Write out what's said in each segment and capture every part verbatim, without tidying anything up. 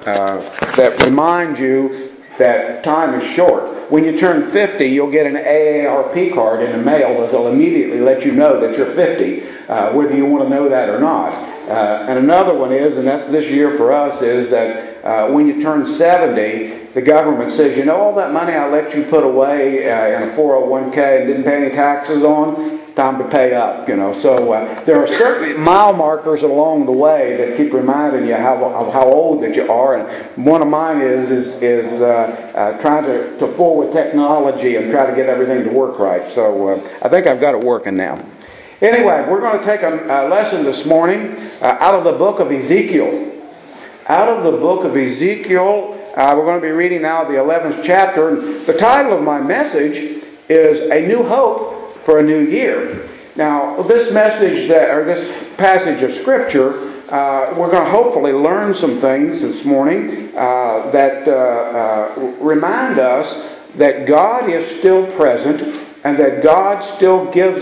uh, that remind you that time is short. When you turn fifty, you'll get an A A R P card in the mail that'll immediately let you know that you're fifty, uh, whether you want to know that or not. Uh, and another one is, and that's this year for us, is that uh, when you turn seventy, the government says, you know, all that money I let you put away uh, in a four oh one k and didn't pay any taxes on, time to pay up, you know. So uh, there are certainly mile markers along the way that keep reminding you how of how old that you are. And one of mine is is is uh, uh, trying to, to fool with technology and try to get everything to work right. So uh, I think I've got it working now. Anyway, we're going to take a, a lesson this morning uh, out of the book of Ezekiel. Out of the book of Ezekiel, uh, we're going to be reading now the eleventh chapter. And the title of my message is A New Hope for a New Year. Now, this message, that, or this passage of Scripture, uh, we're going to hopefully learn some things this morning uh, that uh, uh, remind us that God is still present and that God still gives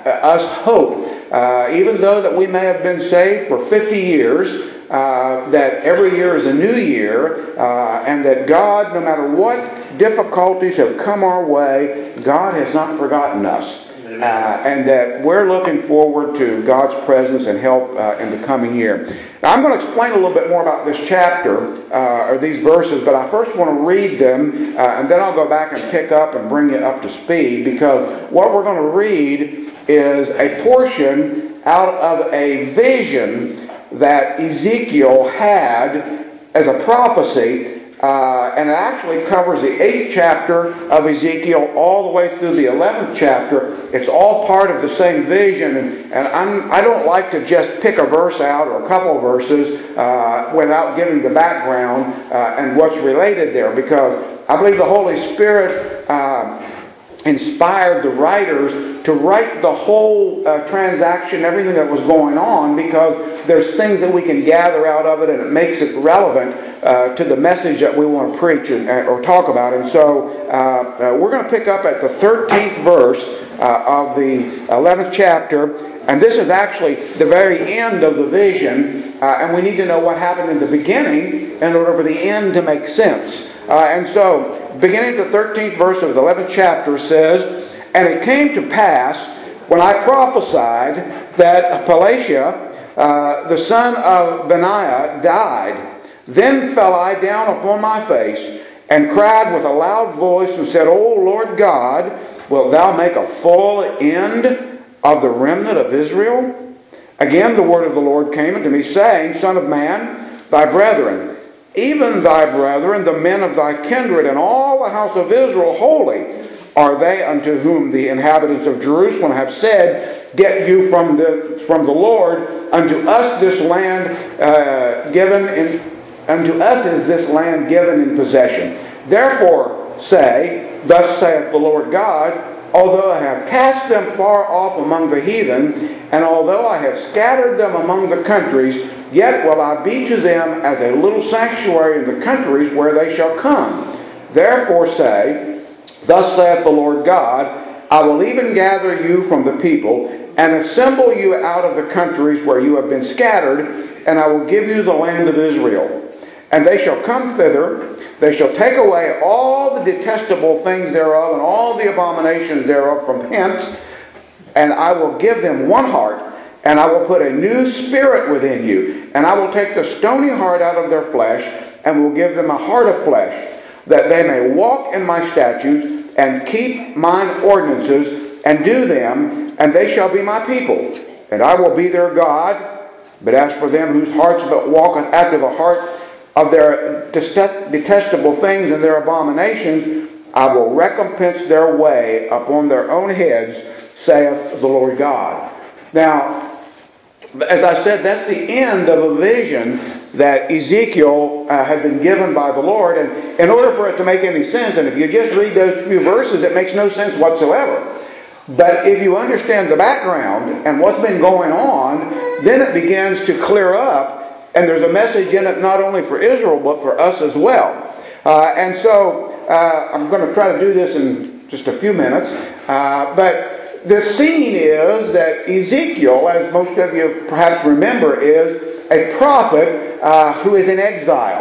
us hope. Uh, even though that we may have been saved for fifty years, Uh, that every year is a new year, uh, and that God, no matter what difficulties have come our way, God has not forgotten us. Uh, and that we're looking forward to God's presence and help uh, in the coming year. Now, I'm going to explain a little bit more about this chapter, uh, or these verses, but I first want to read them, uh, and then I'll go back and pick up and bring you up to speed, because what we're going to read is a portion out of a vision that Ezekiel had as a prophecy, uh, and it actually covers the eighth chapter of Ezekiel all the way through the eleventh chapter. It's all part of the same vision, and, and I'm, I don't like to just pick a verse out or a couple of verses uh, without giving the background uh, and what's related there, because I believe the Holy Spirit uh, inspired the writers to write the whole uh, transaction, everything that was going on, because there's things that we can gather out of it, and it makes it relevant uh, to the message that we want to preach and, or talk about. And so uh, uh, we're going to pick up at the thirteenth verse uh, of the eleventh chapter, and this is actually the very end of the vision, uh, and we need to know what happened in the beginning in order for the end to make sense. Uh, and so, beginning the thirteenth verse of the eleventh chapter says, "And it came to pass, when I prophesied, that Pelatiah, uh, the son of Benaiah, died. Then fell I down upon my face, and cried with a loud voice, and said, O Lord God, wilt thou make a full end of the remnant of Israel? Again the word of the Lord came unto me, saying, Son of man, thy brethren, even thy brethren, the men of thy kindred, and all the house of Israel, holy are they unto whom the inhabitants of Jerusalem have said, Get you from the from the Lord, unto us this land uh, given in, unto us is this land given in possession. Therefore say, Thus saith the Lord God, although I have cast them far off among the heathen, and although I have scattered them among the countries, yet will I be to them as a little sanctuary in the countries where they shall come. Therefore say, Thus saith the Lord God, I will even gather you from the people, and assemble you out of the countries where you have been scattered, and I will give you the land of Israel. And they shall come thither, they shall take away all the detestable things thereof, and all the abominations thereof from hence, and I will give them one heart, and I will put a new spirit within you, and I will take the stony heart out of their flesh, and will give them a heart of flesh, that they may walk in my statutes, and keep mine ordinances, and do them, and they shall be my people. And I will be their God. But as for them whose hearts but walketh after the heart of their detestable things and their abominations, I will recompense their way upon their own heads, saith the Lord God." Now, as I said, that's the end of a vision that Ezekiel uh, had been given by the Lord. And in order for it to make any sense, and if you just read those few verses, it makes no sense whatsoever. But if you understand the background and what's been going on, then it begins to clear up. And there's a message in it not only for Israel, but for us as well. Uh, and so uh, I'm going to try to do this in just a few minutes. Uh, but the scene is that Ezekiel, as most of you perhaps remember, is a prophet uh, who is in exile.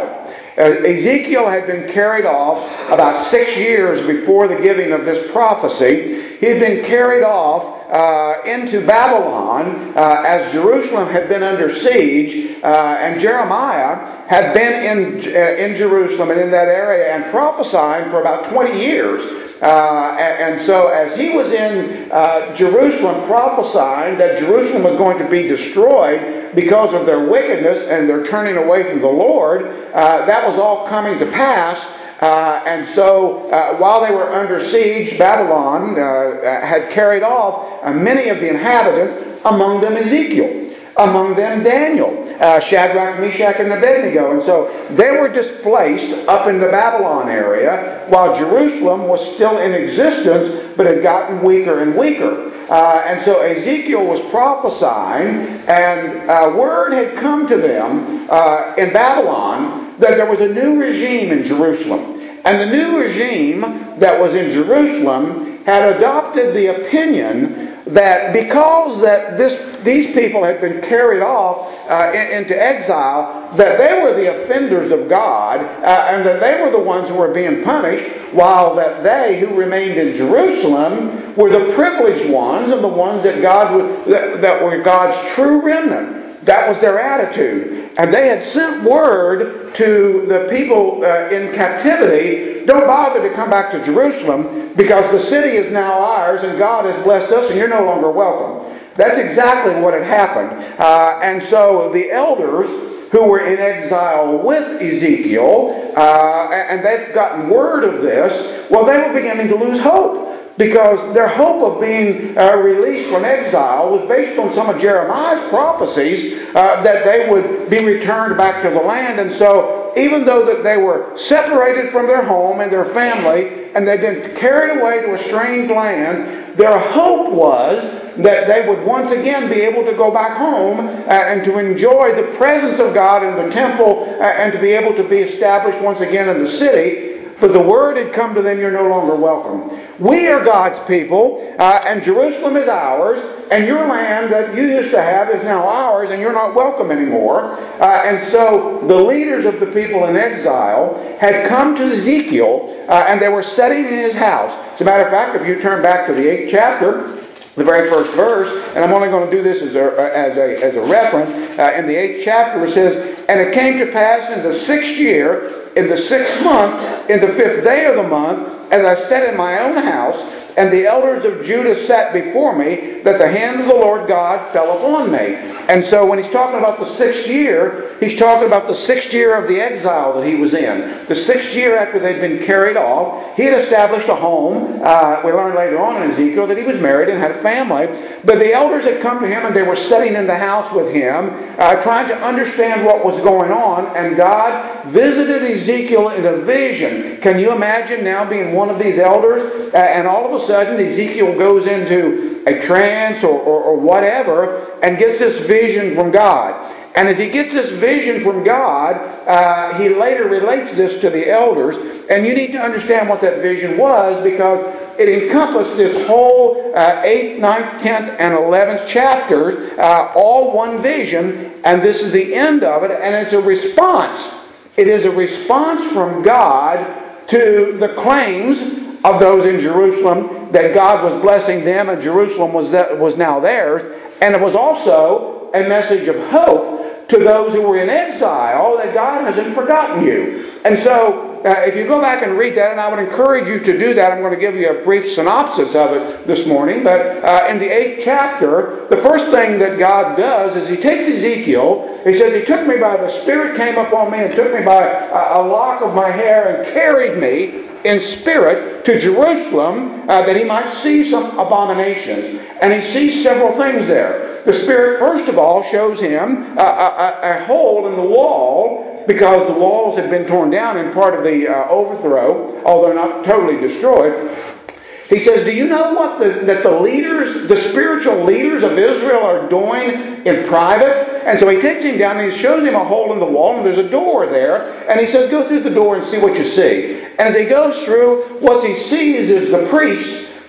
Uh, Ezekiel had been carried off about six years before the giving of this prophecy. He had been carried off uh, into Babylon uh, as Jerusalem had been under siege, uh, and Jeremiah had been in uh, in Jerusalem and in that area and prophesying for about twenty years. Uh, and, and so as he was in uh, Jerusalem prophesying that Jerusalem was going to be destroyed because of their wickedness and their turning away from the Lord, uh, that was all coming to pass. Uh, and so uh, while they were under siege, Babylon uh, had carried off uh, many of the inhabitants, among them Ezekiel. Among them Daniel, uh, Shadrach, Meshach, and Abednego. And so they were displaced up in the Babylon area while Jerusalem was still in existence but had gotten weaker and weaker. Uh, and so Ezekiel was prophesying, and uh, word had come to them uh, in Babylon that there was a new regime in Jerusalem. And the new regime that was in Jerusalem had adopted the opinion that because that this these people had been carried off uh, in, into exile, that they were the offenders of God, uh, and that they were the ones who were being punished, while that they who remained in Jerusalem were the privileged ones and the ones that God was, that, that were God's true remnant. That was their attitude. And they had sent word to the people uh, in captivity, don't bother to come back to Jerusalem because the city is now ours and God has blessed us and you're no longer welcome. That's exactly what had happened. Uh, and so the elders who were in exile with Ezekiel, uh, and they've gotten word of this, well, they were beginning to lose hope. Because their hope of being uh, released from exile was based on some of Jeremiah's prophecies uh, that they would be returned back to the land. And so even though that they were separated from their home and their family and they'd been carried away to a strange land, their hope was that they would once again be able to go back home uh, and to enjoy the presence of God in the temple uh, and to be able to be established once again in the city. But the word had come to them, you're no longer welcome. We are God's people, uh, and Jerusalem is ours, and your land that you used to have is now ours, and you're not welcome anymore. Uh, and so the leaders of the people in exile had come to Ezekiel, uh, and they were sitting in his house. As a matter of fact, if you turn back to the eighth chapter, the very first verse, and I'm only going to do this as a, as a, as a reference, uh, in the eighth chapter it says, "And it came to pass in the sixth year, in the sixth month, in the fifth day of the month, as I sat in my own house, and the elders of Judah sat before me, that the hand of the Lord God fell upon me." And so when he's talking about the sixth year, he's talking about the sixth year of the exile that he was in. The sixth year after they'd been carried off, he had established a home. Uh, we learned later on in Ezekiel that he was married and had a family. But the elders had come to him and they were sitting in the house with him, uh, trying to understand what was going on. And God visited Ezekiel in a vision. Can you imagine now being one of these elders? Uh, and all of a sudden Ezekiel goes into a trance or, or, or whatever and gets this vision from God. And as he gets this vision from God, uh, he later relates this to the elders. And you need to understand what that vision was, because it encompassed this whole uh, eighth, ninth, tenth, and eleventh chapters, uh, all one vision. And this is the end of it. And it's a response. It is a response from God to the claims of those in Jerusalem that God was blessing them and Jerusalem was that, was now theirs. And it was also a message of hope to those who were in exile that God hasn't forgotten you. And so uh, if you go back and read that, and I would encourage you to do that, I'm going to give you a brief synopsis of it this morning. But uh, in the eighth chapter, the first thing that God does is he takes Ezekiel. He says, he took me by the Spirit, came upon me and took me by a, a lock of my hair and carried me in spirit to Jerusalem uh, that he might see some abominations. And he sees several things there. The Spirit, first of all, shows him a, a, a hole in the wall, because the walls had been torn down in part of the uh, overthrow, although not totally destroyed. He says, do you know what the, that the leaders, the spiritual leaders of Israel are doing in private? And so he takes him down and he shows him a hole in the wall, and there's a door there. And he says, go through the door and see what you see. And as he goes through, what he sees is the priests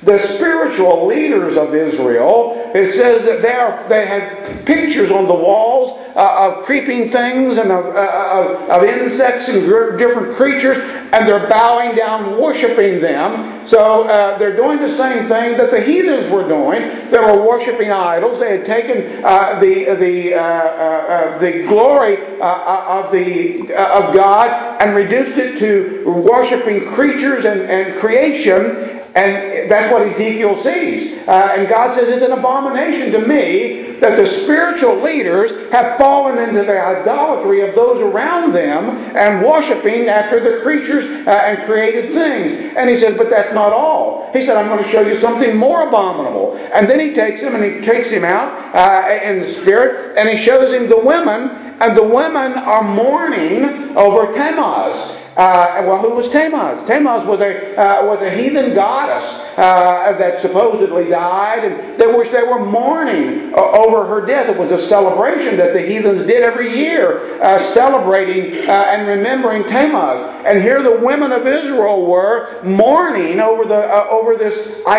the spiritual leaders of Israel, it says that they, are, they had pictures on the walls uh, of creeping things and of, uh, of, of insects and gr- different creatures, and they're bowing down, worshiping them. So uh, they're doing the same thing that the heathens were doing. They were worshiping idols. They had taken uh, the the uh, uh, the glory uh, of the uh, of God and reduced it to worshiping creatures and, and creation. And that's what Ezekiel sees. Uh, and God says, it's an abomination to me that the spiritual leaders have fallen into the idolatry of those around them and worshiping after the creatures uh, and created things. And he says, but that's not all. He said, I'm going to show you something more abominable. And then he takes him and he takes him out uh, in the spirit, and he shows him the women, and the women are mourning over Tammuz. Uh, well, who was Tammuz? Tammuz was a uh, was a heathen goddess uh, that supposedly died, and they were they were mourning uh, over her death. It was a celebration that the heathens did every year, uh, celebrating uh, and remembering Tammuz. And here the women of Israel were mourning over the uh, over this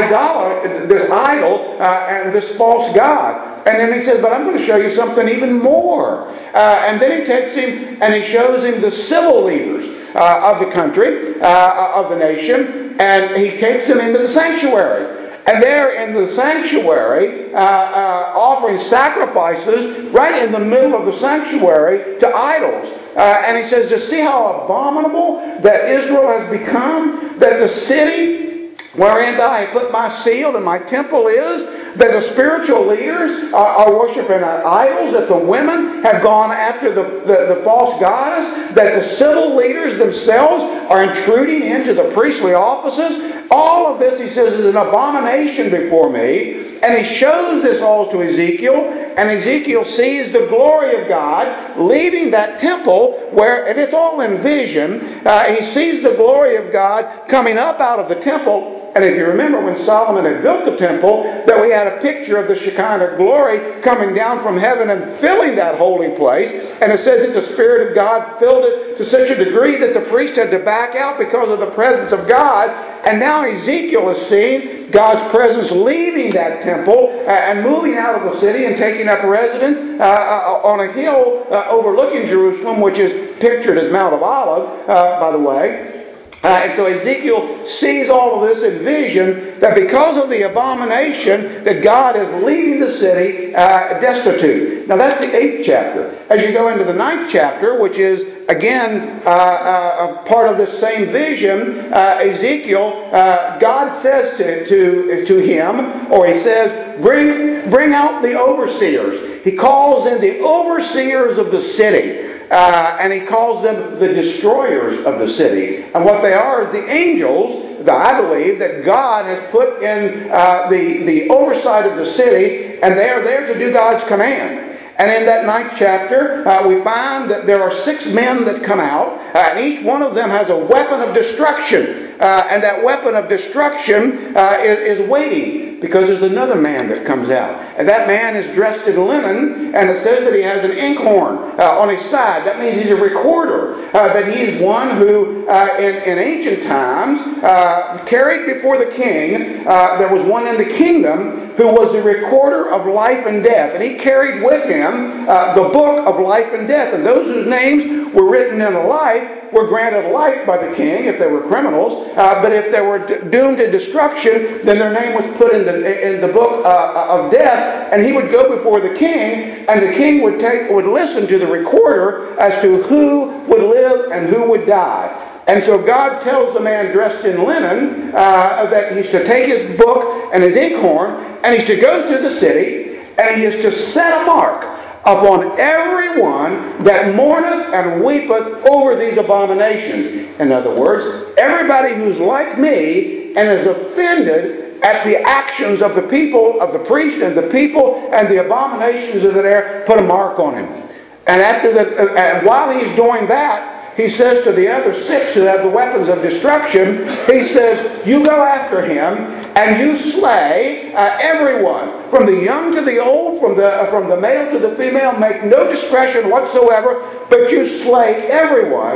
idol, this idol, uh, and this false god. And then he says, but I'm going to show you something even more. Uh, and then he takes him and he shows him the civil leaders uh, of the country, uh, of the nation, and he takes them into the sanctuary. And there in the sanctuary, uh, uh, offering sacrifices right in the middle of the sanctuary to idols. Uh, and he says, just see how abominable that Israel has become, that the city wherein I put my seal and my temple is, that the spiritual leaders are, are worshiping idols, that the women have gone after the, the, the false goddess, that the civil leaders themselves are intruding into the priestly offices. All of this, he says, is an abomination before me. And he shows this all to Ezekiel, and Ezekiel sees the glory of God leaving that temple where, and it's all in vision, uh, he sees the glory of God coming up out of the temple. And if you remember when Solomon had built the temple, that we had a picture of the Shekinah glory coming down from heaven and filling that holy place. And it says that the Spirit of God filled it to such a degree that the priest had to back out because of the presence of God. And now Ezekiel is seeing God's presence leaving that temple and moving out of the city and taking up residence uh, on a hill uh, overlooking Jerusalem, which is pictured as Mount of Olives, uh, by the way. Uh, and so Ezekiel sees all of this in vision, that because of the abomination, that God is leaving the city uh, destitute. Now that's the eighth chapter. As you go into the ninth chapter, which is again uh, uh, a part of this same vision, uh, Ezekiel, uh, God says to, to, to him, or he says, bring, bring out the overseers. He calls in the overseers of the city. Uh, and he calls them the destroyers of the city. And what they are is the angels, that I believe, that God has put in uh, the, the oversight of the city, and they are there to do God's command. And in that ninth chapter, uh, we find that there are six men that come out, uh, and each one of them has a weapon of destruction. Uh, and that weapon of destruction uh, is, is waiting, because there's another man that comes out. And that man is dressed in linen, and it says that he has an inkhorn uh, on his side. That means he's a recorder. Uh, that he is one who, uh, in, in ancient times, uh, carried before the king. Uh, there was one in the kingdom who was the recorder of life and death. And he carried with him uh, the book of life and death. And those whose names were written in the life were granted life by the king if they were criminals. Uh, but if they were d- doomed to destruction, then their name was put in the in the book uh, of death. And he would go before the king, and the king would take would listen to the recorder as to who would live and who would die. And so God tells the man dressed in linen uh, that he's to take his book and his inkhorn, and he's to go through the city, and he is to set a mark upon everyone that mourneth and weepeth over these abominations. In other words, everybody who's like me and is offended at the actions of the people, of the priest and the people and the abominations that are there, put a mark on him. And after the, and while he's doing that, he says to the other six who have the weapons of destruction, he says, you go after him and you slay uh, everyone, from the young to the old, from the uh, from the male to the female. Make no discretion whatsoever, but you slay everyone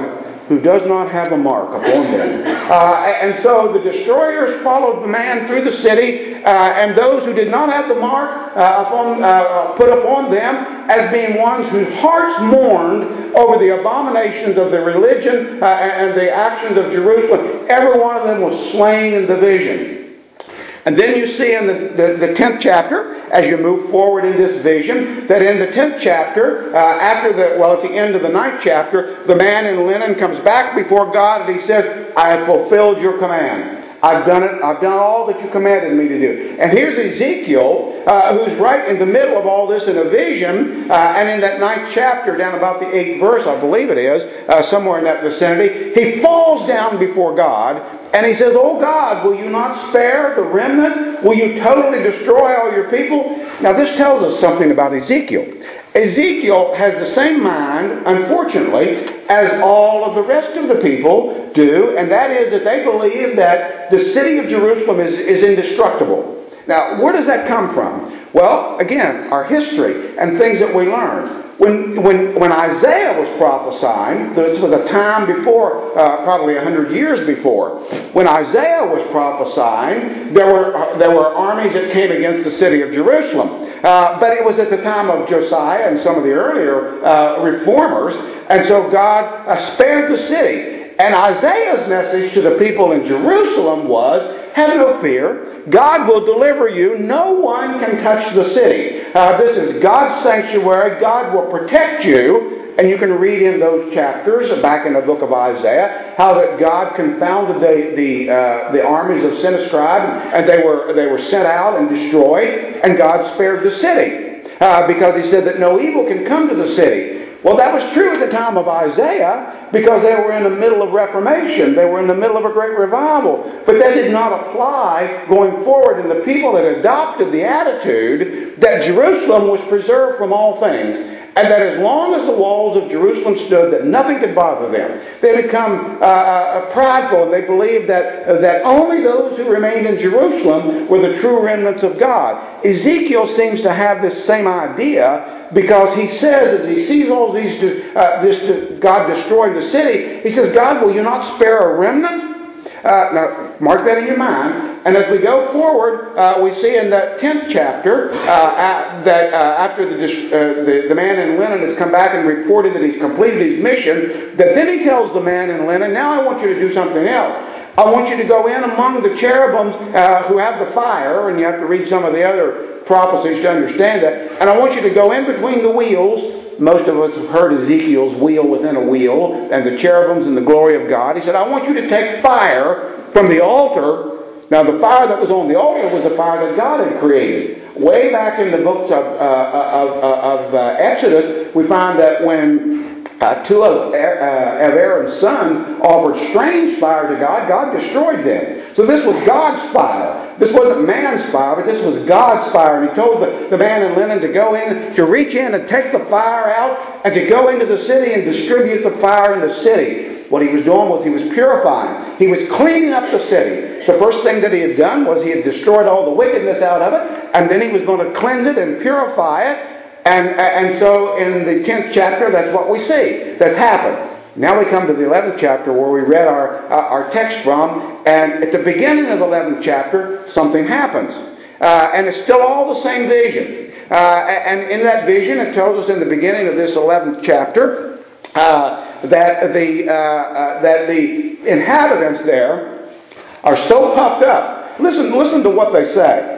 who does not have a mark upon them. Uh, and so the destroyers followed the man through the city, uh, and those who did not have the mark uh, upon, uh, put upon them as being ones whose hearts mourned over the abominations of the religion uh, and the actions of Jerusalem. Every one of them was slain in the vision. And then you see in the, the, the tenth chapter, as you move forward in this vision, that in the tenth chapter, uh, after the, well, at the end of the ninth chapter, the man in linen comes back before God and he says, I have fulfilled your command. I've done it. I've done all that you commanded me to do. And here's Ezekiel, uh, who's right in the middle of all this in a vision, uh, and in that ninth chapter, down about the eighth verse, I believe it is, uh, somewhere in that vicinity, he falls down before God, and he says, Oh God, will you not spare the remnant? Will you totally destroy all your people? Now this tells us something about Ezekiel. Ezekiel has the same mind, unfortunately, as all of the rest of the people do, and that is that they believe that the city of Jerusalem is, is indestructible. Now, where does that come from? Well, again, our history and things that we learn. When, when, when Isaiah was prophesying, this was a time before, uh, probably a hundred years before, when Isaiah was prophesying, there were, there were armies that came against the city of Jerusalem. Uh, but it was at the time of Josiah and some of the earlier uh, reformers, and so God uh, spared the city. And Isaiah's message to the people in Jerusalem was, have no fear. God will deliver you. No one can touch the city. Uh, this is God's sanctuary. God will protect you. And you can read in those chapters, back in the book of Isaiah, how that God confounded the the, uh, the armies of Sennacherib, and they were they were sent out and destroyed, and God spared the city uh, because He said that no evil can come to the city. Well, that was true at the time of Isaiah because they were in the middle of Reformation. They were in the middle of a great revival. But that did not apply going forward. And the people that adopted the attitude that Jerusalem was preserved from all things, and that as long as the walls of Jerusalem stood, that nothing could bother them. They become uh, uh, prideful, and they believed that, uh, that only those who remained in Jerusalem were the true remnants of God. Ezekiel seems to have this same idea, because he says, as he sees all these, uh, this God destroying the city, he says, God, will you not spare a remnant? Uh, now, mark that in your mind. And as we go forward, uh, we see in that tenth chapter uh, at, that uh, after the, uh, the the man in linen has come back and reported that he's completed his mission, that then he tells the man in linen, now I want you to do something else. I want you to go in among the cherubims uh, who have the fire, and you have to read some of the other prophecies to understand that. And I want you to go in between the wheels. Most of us have heard Ezekiel's wheel within a wheel, and the cherubims and the glory of God. He said, I want you to take fire from the altar. Now, the fire that was on the altar was the fire that God had created. Way back in the books of, uh, of, of uh, Exodus, we find that when Uh, two of, uh, of Aaron's sons offered strange fire to God, God destroyed them. So this was God's fire. This wasn't man's fire, but this was God's fire. And he told the, the man in linen to go in, to reach in and take the fire out, and to go into the city and distribute the fire in the city. What he was doing was he was purifying. He was cleaning up the city. The first thing that he had done was he had destroyed all the wickedness out of it, and then he was going to cleanse it and purify it. And, and so in the tenth chapter, that's what we see that's happened. Now we come to the eleventh chapter where we read our, uh, our text from. And at the beginning of the eleventh chapter, something happens. Uh, and it's still all the same vision. Uh, and in that vision, it tells us in the beginning of this eleventh chapter uh, that, the, uh, uh, that the inhabitants there are so puffed up. Listen, listen to what they say.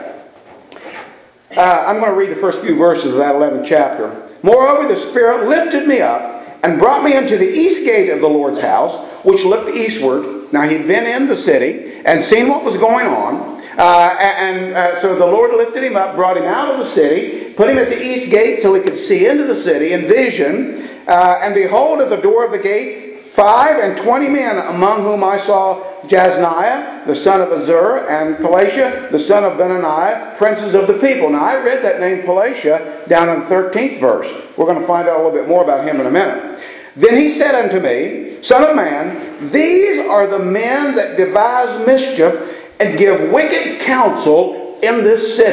Uh, I'm going to read the first few verses of that eleventh chapter. Moreover, the Spirit lifted me up and brought me into the east gate of the Lord's house, which looked eastward. Now, he'd been in the city and seen what was going on. Uh, and uh, so the Lord lifted him up, brought him out of the city, put him at the east gate so he could see into the city in vision. Uh, and behold, at the door of the gate, five and twenty men, among whom I saw Jasniah, the son of Azur, and Pelatiah, the son of Benaniah, princes of the people. Now, I read that name Pelatiah down in the thirteenth verse. We're going to find out a little bit more about him in a minute. Then he said unto me, Son of man, these are the men that devise mischief and give wicked counsel in this city.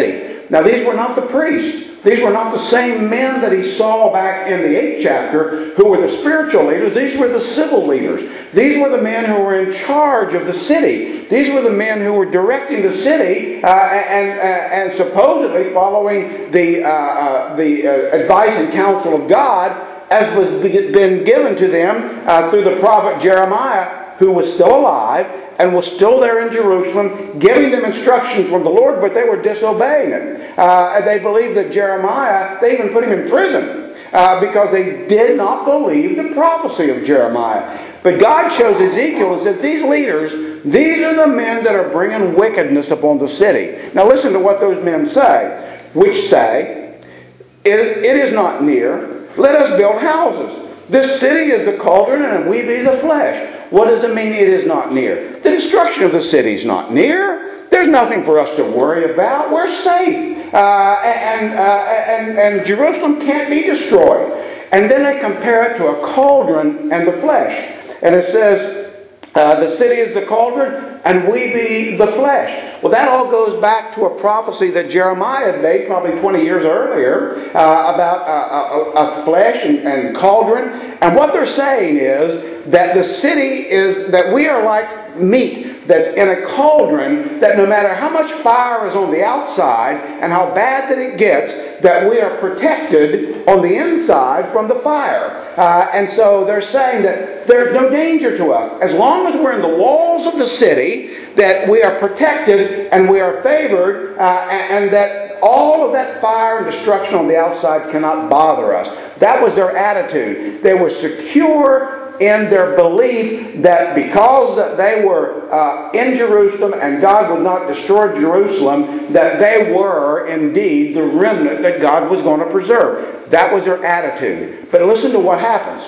Now, these were not the priests. These were not the same men that he saw back in the eighth chapter who were the spiritual leaders. These were the civil leaders. These were the men who were in charge of the city. These were the men who were directing the city uh, and, uh, and supposedly following the, uh, uh, the uh, advice and counsel of God as was been given to them uh, through the prophet Jeremiah, who was still alive and was still there in Jerusalem, giving them instruction from the Lord, but they were disobeying it. Uh, they believed that Jeremiah, they even put him in prison uh, because they did not believe the prophecy of Jeremiah. But God chose Ezekiel and said, these leaders, these are the men that are bringing wickedness upon the city. Now listen to what those men say, which say, it, it is not near, let us build houses. This city is the cauldron, and we be the flesh. What does it mean it is not near? The destruction of the city is not near. There's nothing for us to worry about. We're safe. Uh, and, uh, and, and Jerusalem can't be destroyed. And then they compare it to a cauldron and the flesh. And it says, uh, the city is the cauldron, and we be the flesh. Well, that all goes back to a prophecy that Jeremiah had made probably twenty years earlier uh, about a, a, a flesh and, and cauldron. And what they're saying is that the city is, that we are like meat that's in a cauldron, that no matter how much fire is on the outside and how bad that it gets, that we are protected on the inside from the fire. Uh, and so they're saying that there's no danger to us. As long as we're in the walls of the city, that we are protected and we are favored, uh, and, and that all of that fire and destruction on the outside cannot bother us. That was their attitude. They were secure in their belief that because they were uh, in Jerusalem and God would not destroy Jerusalem, that they were indeed the remnant that God was going to preserve. That was their attitude. But listen to what happens.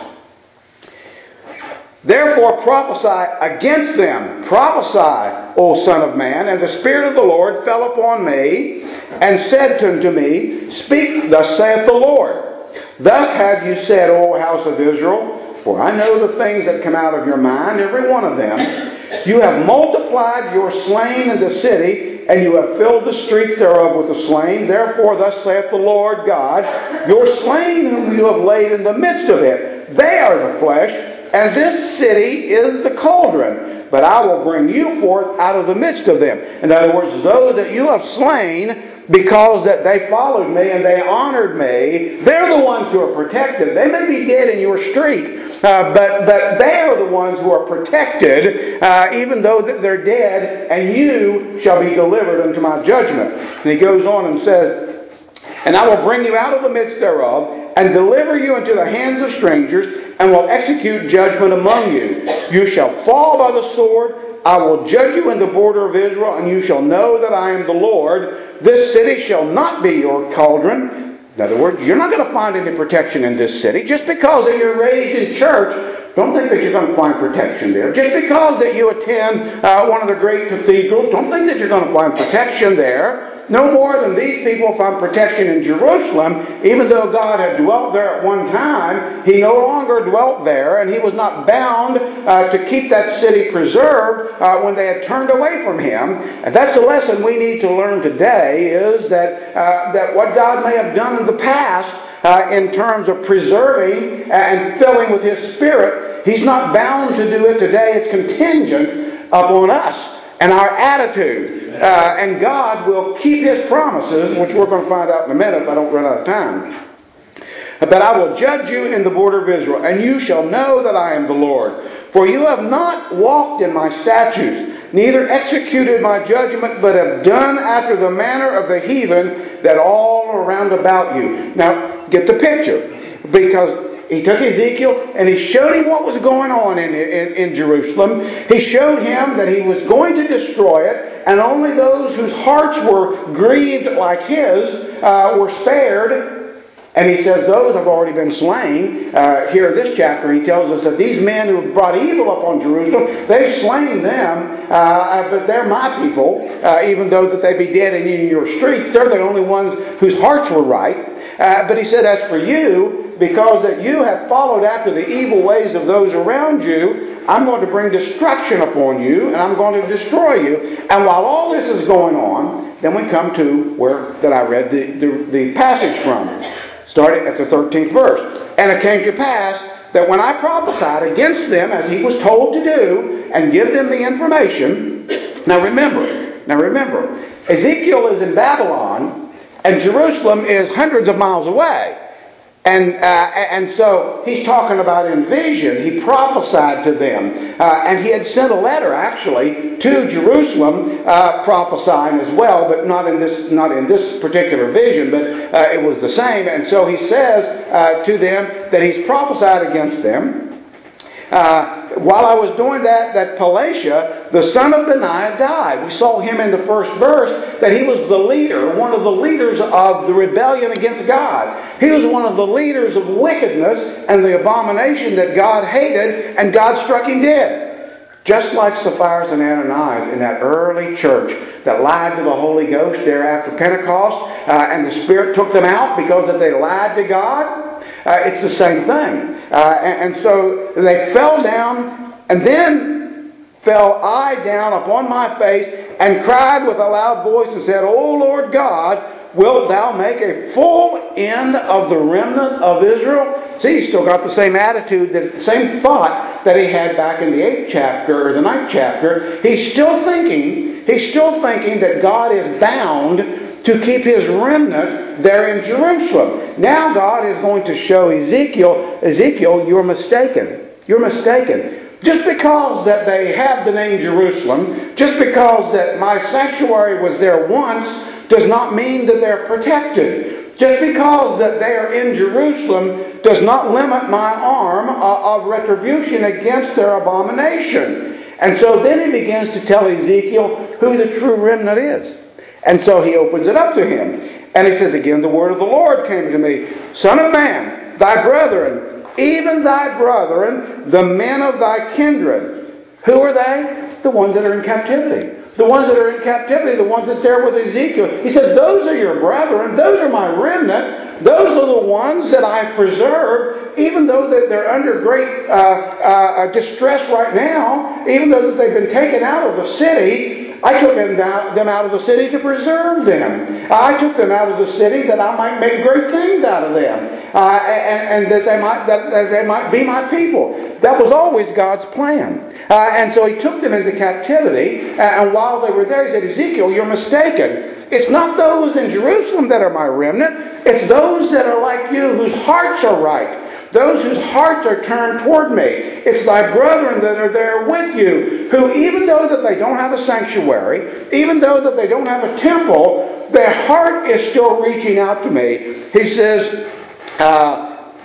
Therefore prophesy against them. Prophesy, O Son of Man. And the Spirit of the Lord fell upon me and said unto me, Speak, thus saith the Lord. Thus have you said, O house of Israel, for I know the things that come out of your mind, every one of them. You have multiplied your slain in the city, and you have filled the streets thereof with the slain. Therefore thus saith the Lord God, your slain whom you have laid in the midst of it, they are the flesh, and this city is the cauldron. But I will bring you forth out of the midst of them. In other words, those that you have slain, because that they followed me and they honored me, they're the ones who are protected. They may be dead in your street, uh, but, but they are the ones who are protected, uh, even though they're dead, and you shall be delivered unto my judgment. And he goes on and says, And I will bring you out of the midst thereof, and deliver you into the hands of strangers, and will execute judgment among you. You shall fall by the sword. I will judge you in the border of Israel, and you shall know that I am the Lord. This city shall not be your cauldron. In other words, you're not going to find any protection in this city. Just because that you're raised in church, don't think that you're going to find protection there. Just because that you attend uh, one of the great cathedrals, don't think that you're going to find protection there. No more than these people found protection in Jerusalem. Even though God had dwelt there at one time, He no longer dwelt there, and He was not bound uh, to keep that city preserved uh, when they had turned away from Him. And that's the lesson we need to learn today, is that, uh, that what God may have done in the past, Uh, in terms of preserving and filling with His Spirit, He's not bound to do it today. It's contingent upon us and our attitude. Uh, and God will keep His promises, which we're going to find out in a minute if I don't run out of time. But I will judge you in the border of Israel, and you shall know that I am the Lord. For you have not walked in my statutes, neither executed my judgment, but have done after the manner of the heathen that all around about you. Now, get the picture. Because he took Ezekiel and he showed him what was going on in, in, in Jerusalem. He showed him that he was going to destroy it, and only those whose hearts were grieved like his uh, were spared. And he says those have already been slain. Uh, here in this chapter, he tells us that these men who have brought evil upon Jerusalem, they've slain them, uh, but they're my people, uh, even though that they be dead and in your streets. They're the only ones whose hearts were right. Uh, but he said, as for you, because that you have followed after the evil ways of those around you, I'm going to bring destruction upon you, and I'm going to destroy you. And while all this is going on, then we come to where that I read the, the, the passage from. Starting at the thirteenth verse. And it came to pass that when I prophesied against them, as he was told to do, and give them the information. Now remember, now remember, Ezekiel is in Babylon, and Jerusalem is hundreds of miles away. And uh, and so he's talking about in vision. He prophesied to them. Uh, and he had sent a letter, actually, to Jerusalem uh, prophesying as well, but not in this not in this particular vision, but uh, it was the same. And so he says uh, to them that he's prophesied against them. Uh, while I was doing that, that Pelatiah, the son of Benaiah, died. We saw him in the first verse that he was the leader, one of the leaders of the rebellion against God. He was one of the leaders of wickedness and the abomination that God hated, and God struck him dead. Just like Sapphira and Ananias in that early church that lied to the Holy Ghost there after Pentecost, uh, and the Spirit took them out because that they lied to God. Uh, it's the same thing. Uh, and, and so they fell down, and then fell I down upon my face, and cried with a loud voice, and said, O Lord God, wilt thou make a full end of the remnant of Israel? See, he's still got the same attitude, the same thought that he had back in the eighth chapter, or the ninth chapter. He's still thinking, he's still thinking that God is bound to keep his remnant there in Jerusalem. Now God is going to show Ezekiel, Ezekiel, you're mistaken. You're mistaken. Just because that they have the name Jerusalem, just because that my sanctuary was there once, does not mean that they're protected. Just because that they are in Jerusalem does not limit my arm of retribution against their abomination. And so then he begins to tell Ezekiel who the true remnant is. And so he opens it up to him. And he says, again, the word of the Lord came to me. Son of man, thy brethren, even thy brethren, the men of thy kindred. Who are they? The ones that are in captivity. The ones that are in captivity, the ones that's there with Ezekiel. He says, those are your brethren. Those are my remnant. Those are the ones that I've preserved, even though that they're under great uh, uh, distress right now, even though that they've been taken out of the city. I took them out of the city to preserve them. I took them out of the city that I might make great things out of them, uh, and, and that they might that, that they might be my people. That was always God's plan. Uh, and so he took them into captivity, and while they were there, he said, Ezekiel, you're mistaken. It's not those in Jerusalem that are my remnant. It's those that are like you, whose hearts are right. Those whose hearts are turned toward me. It's thy brethren that are there with you, who even though that they don't have a sanctuary, even though that they don't have a temple, their heart is still reaching out to me. He says, uh,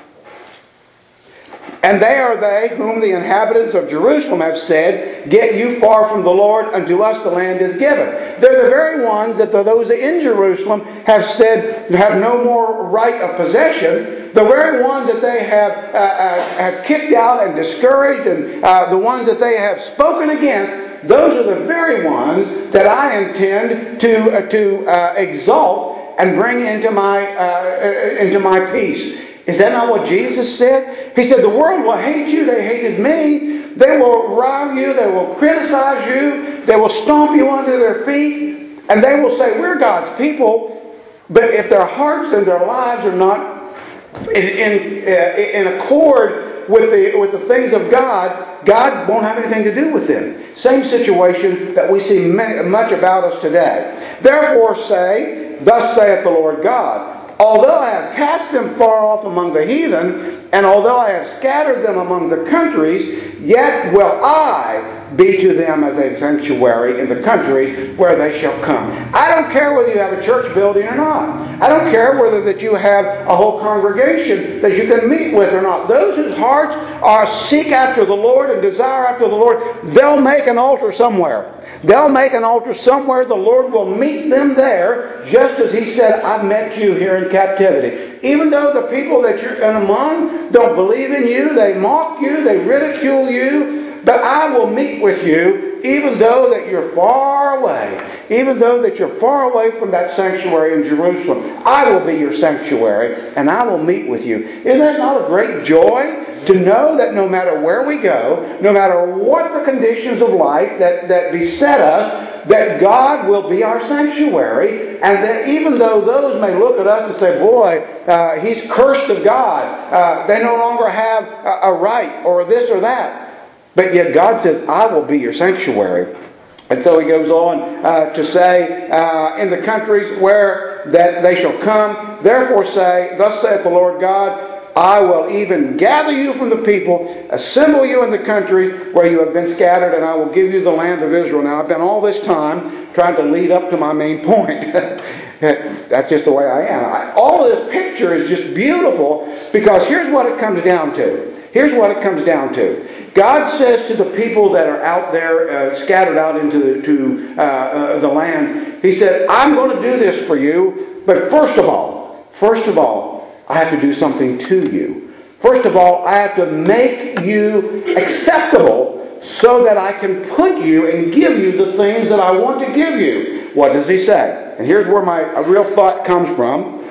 and they are they whom the inhabitants of Jerusalem have said, get you far from the Lord, unto us the land is given. They're the very ones that those in Jerusalem have said have no more right of possession. The very ones that they have uh, uh, have kicked out and discouraged, and uh, the ones that they have spoken against, those are the very ones that I intend to uh, to uh, exalt and bring into my uh, into my peace. Is that not what Jesus said? He said, the world will hate you. They hated me. They will rile you. They will criticize you. They will stomp you under their feet. And they will say, we're God's people. But if their hearts and their lives are not in, in, uh, in accord with the, with the things of God, God won't have anything to do with them. Same situation that we see many, much about us today. Therefore say, thus saith the Lord God, although I have cast them far off among the heathen, and although I have scattered them among the countries, yet will I be to them as a sanctuary in the countries where they shall come. I don't care whether you have a church building or not. I don't care whether that you have a whole congregation that you can meet with or not. Those whose hearts are seek after the Lord and desire after the Lord, they'll make an altar somewhere. They'll make an altar somewhere. The Lord will meet them there, just as He said, I've met you here in captivity. Even though the people that you're among don't believe in you, they mock you, they ridicule you, but I will meet with you, even though that you're far away, even though that you're far away from that sanctuary in Jerusalem. I will be your sanctuary, and I will meet with you. Isn't that not a great joy? To know that no matter where we go, no matter what the conditions of life that, that beset us, that God will be our sanctuary, and that even though those may look at us and say, boy, uh, he's cursed of God, uh, they no longer have a, a right or this or that. But yet God says, I will be your sanctuary. And so he goes on uh, to say, uh, in the countries where that they shall come, therefore say, thus saith the Lord God, I will even gather you from the people, assemble you in the countries where you have been scattered, and I will give you the land of Israel. Now, I've been all this time trying to lead up to my main point. That's just the way I am. I, all of this picture is just beautiful, because here's what it comes down to. Here's what it comes down to. God says to the people that are out there, uh, scattered out into the, to, uh, uh, the land, He said, I'm going to do this for you, but first of all, first of all, I have to do something to you. First of all, I have to make you acceptable so that I can put you and give you the things that I want to give you. What does he say? And here's where my a real thought comes from.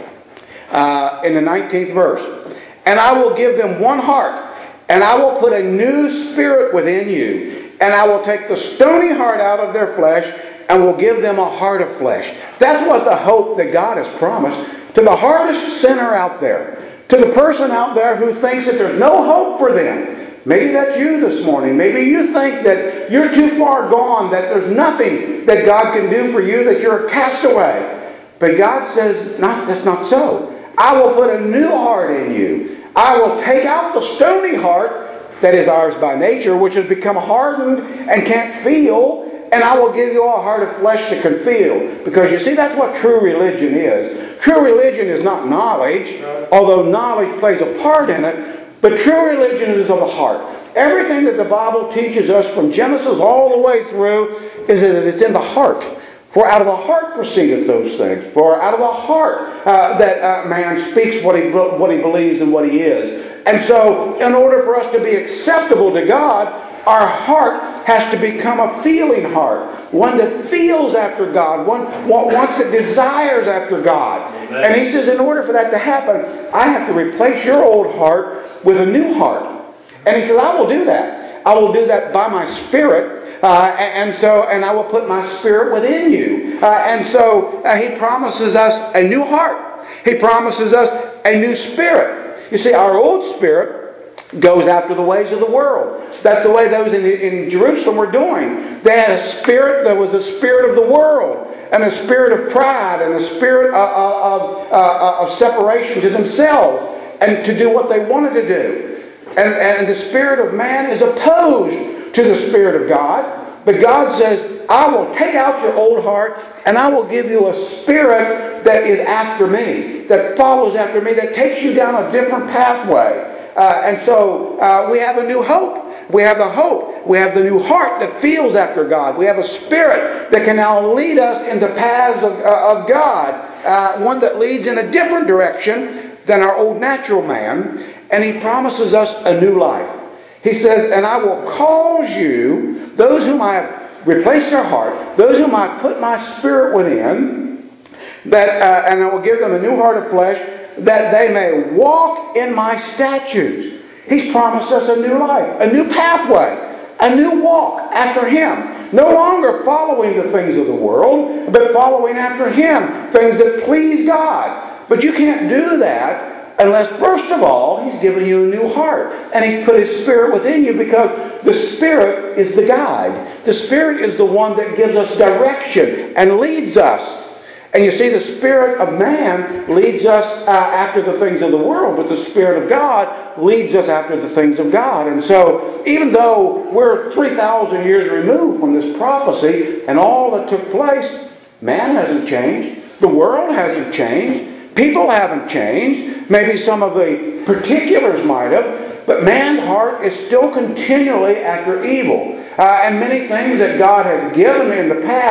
Uh, in the nineteenth verse. And I will give them one heart, and I will put a new spirit within you, and I will take the stony heart out of their flesh, and will give them a heart of flesh. That's what the hope that God has promised to the hardest sinner out there, to the person out there who thinks that there's no hope for them. Maybe that's you this morning. Maybe you think that you're too far gone, that there's nothing that God can do for you, that you're a castaway. But God says, not, that's not so. I will put a new heart in you. I will take out the stony heart that is ours by nature, which has become hardened and can't feel, and I will give you a heart of flesh that can feel. Because you see, that's what true religion is. True religion is not knowledge, although knowledge plays a part in it, but true religion is of the heart. Everything that the Bible teaches us from Genesis all the way through is that it's in the heart. For out of the heart proceedeth those things. For out of the heart uh, that uh, man speaks what he, what he believes and what he is. And so, in order for us to be acceptable to God, our heart has to become a feeling heart. One that feels after God. One, one that desires after God. Amen. And he says, in order for that to happen, I have to replace your old heart with a new heart. And he says, I will do that. I will do that by my Spirit. Uh, and, and so, and I will put my Spirit within you. Uh, and so, uh, he promises us a new heart. He promises us a new spirit. You see, our old spirit goes after the ways of the world. That's the way those in, in Jerusalem were doing. They had a spirit that was a spirit of the world, and a spirit of pride, and a spirit of, of, of, of separation to themselves, and to do what they wanted to do. And, and the spirit of man is opposed to the Spirit of God. But God says, I will take out your old heart, and I will give you a spirit that is after me, that follows after me, that takes you down a different pathway. Uh, and so uh, we have a new hope. We have the hope. We have the new heart that feels after God. We have a spirit that can now lead us into paths of, uh, of God. Uh, one that leads in a different direction than our old natural man. And he promises us a new life. He says, and I will cause you, those whom I have replaced their heart, those whom I put my Spirit within, that, uh, and I will give them a new heart of flesh, that they may walk in my statutes. He's promised us a new life, a new pathway, a new walk after Him. No longer following the things of the world, but following after Him, things that please God. But you can't do that unless, first of all, He's given you a new heart. And He's put His Spirit within you, because the Spirit is the guide. The Spirit is the one that gives us direction and leads us. And you see, the spirit of man leads us uh, after the things of the world, but the Spirit of God leads us after the things of God. And so, even though we're three thousand years removed from this prophecy and all that took place, man hasn't changed. The world hasn't changed. People haven't changed. Maybe some of the particulars might have, but man's heart is still continually after evil. Uh, and many things that God has given in the past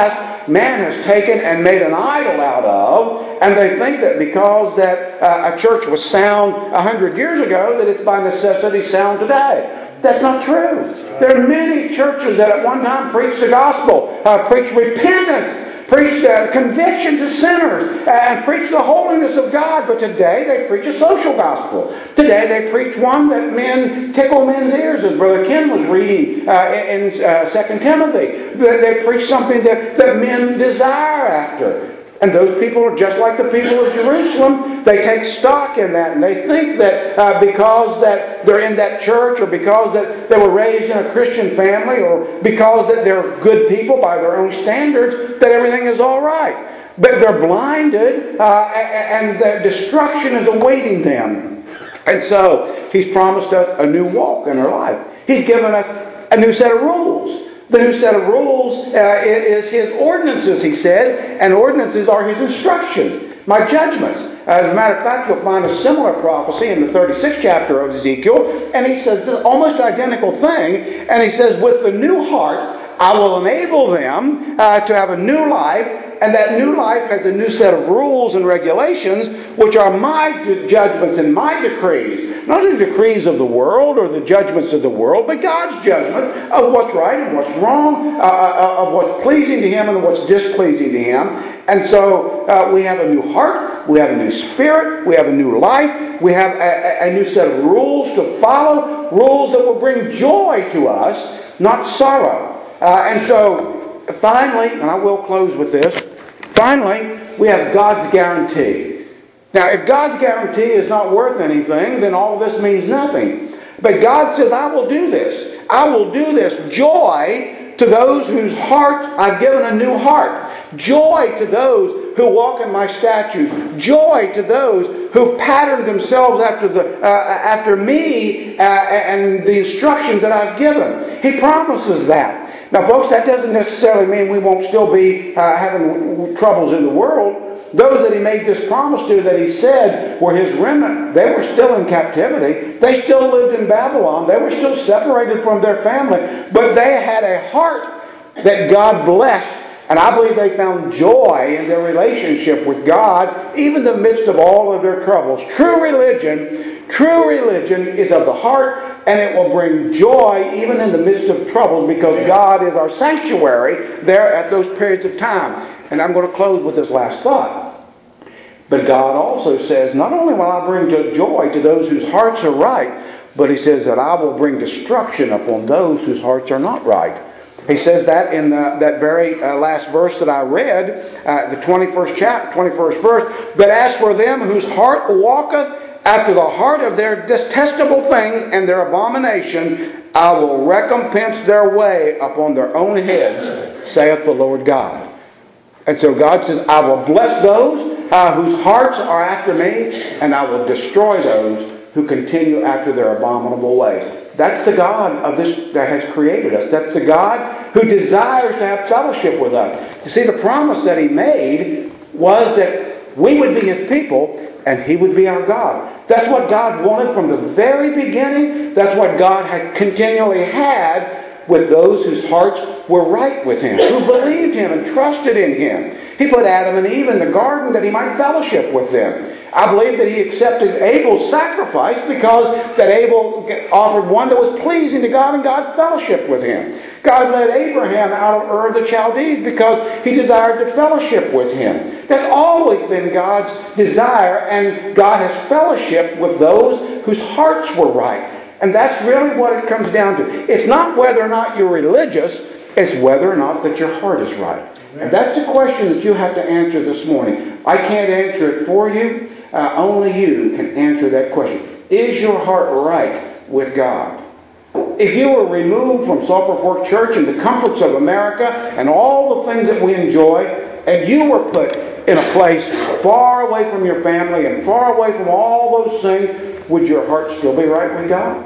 what man has taken and made an idol out of, and they think that because that uh, a church was sound a hundred years ago, that it's by necessity sound today. That's not true. There are many churches that at one time preached the gospel, uh, preached repentance, preached uh, conviction to sinners, and preached the holiness of God. But today they preach a social gospel. Today they preach one that men tickle men's ears, as Brother Ken was reading uh, in uh, Second Timothy. They, they preach something that, that men desire after. And those people are just like the people of Jerusalem. They take stock in that, and they think that uh, because that they're in that church, or because that they were raised in a Christian family, or because that they're good people by their own standards, that everything is all right. But they're blinded, uh, and the destruction is awaiting them. And so He's promised us a new walk in our life. He's given us a new set of rules. The new set of rules uh, is His ordinances, He said, and ordinances are His instructions, my judgments. As a matter of fact, you'll find a similar prophecy in the thirty-sixth chapter of Ezekiel, and He says this almost identical thing, and He says, with the new heart, I will enable them uh, to have a new life, and that new life has a new set of rules and regulations, which are my judgments and my decrees. Not the decrees of the world or the judgments of the world, but God's judgments of what's right and what's wrong, uh, of what's pleasing to Him and what's displeasing to Him. And so uh, we have a new heart, we have a new spirit, we have a new life, we have a, a new set of rules to follow, rules that will bring joy to us, not sorrow. Uh, and so, finally, and I will close with this, finally, we have God's guarantee. Now, if God's guarantee is not worth anything, then all this means nothing. But God says, I will do this. I will do this. Joy to those whose heart I've given a new heart. Joy to those who walk in my statutes. Joy to those who pattern themselves after the uh, after me uh, and the instructions that I've given. He promises that. Now, folks, that doesn't necessarily mean we won't still be uh, having troubles in the world. Those that He made this promise to, that He said were His remnant, they were still in captivity. They still lived in Babylon. They were still separated from their family. But they had a heart that God blessed. And I believe they found joy in their relationship with God, even in the midst of all of their troubles. True religion, true religion is of the heart, and it will bring joy even in the midst of troubles, because God is our sanctuary there at those periods of time. And I'm going to close with this last thought. But God also says, not only will I bring joy to those whose hearts are right, but He says that I will bring destruction upon those whose hearts are not right. He says that in the, that very uh, last verse that I read, uh, the twenty-first chapter, twenty-first verse. But as for them whose heart walketh after the heart of their detestable things and their abomination, I will recompense their way upon their own heads, saith the Lord God. And so God says, I will bless those uh, whose hearts are after me, and I will destroy those who continue after their abominable ways. That's the God of this that has created us. That's the God who desires to have fellowship with us. You see, the promise that He made was that we would be His people and He would be our God. That's what God wanted from the very beginning. That's what God had continually had with those whose hearts were right with Him, who believed Him and trusted in Him. He put Adam and Eve in the garden that He might fellowship with them. I believe that He accepted Abel's sacrifice because that Abel offered one that was pleasing to God, and God fellowshiped with him. God led Abraham out of Ur of the Chaldees because He desired to fellowship with him. That's always been God's desire, and God has fellowship with those whose hearts were right. And that's really what it comes down to. It's not whether or not you're religious, it's whether or not that your heart is right. And that's the question that you have to answer this morning. I can't answer it for you. Uh, only you can answer that question. Is your heart right with God? If you were removed from Sulphur Fork Church and the comforts of America and all the things that we enjoy, and you were put in a place far away from your family and far away from all those things, would your heart still be right with God?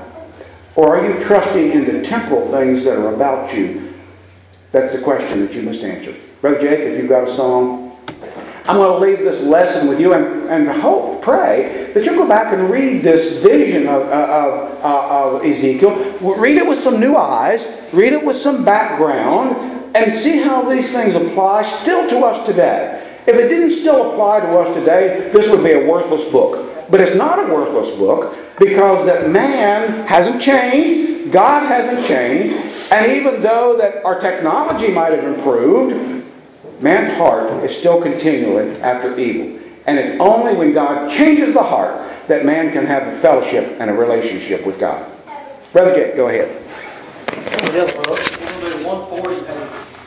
Or are you trusting in the temporal things that are about you? That's the question that you must answer. Brother Jake, if you've got a song, I'm going to leave this lesson with you and, and hope, pray, that you'll go back and read this vision of, of, of, of Ezekiel. Read it with some new eyes. Read it with some background. and see how these things apply still to us today. If it didn't still apply to us today, this would be a worthless book. But it's not a worthless book because that man hasn't changed, God hasn't changed, and even though that our technology might have improved, man's heart is still continually after evil. And it's only when God changes the heart that man can have a fellowship and a relationship with God. Brother Jake, go ahead. We'll do one forty page